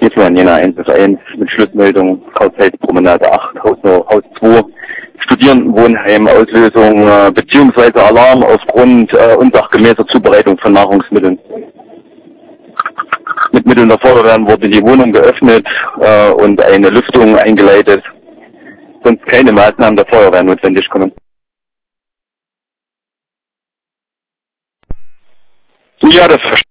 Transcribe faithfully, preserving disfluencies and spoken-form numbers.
Gifhorn Jena eins F eins mit Schlussmeldung Karl-Zeiss-Promenade acht, Haus, Haus zwei, Studierendenwohnheim, Auslösung äh, beziehungsweise Alarm aufgrund äh, unsachgemäßer Zubereitung von Nahrungsmitteln. Mit Mitteln der Feuerwehr wurde die Wohnung geöffnet äh, und eine Lüftung eingeleitet, sonst keine Maßnahmen der Feuerwehr notwendig kommen. Ja, das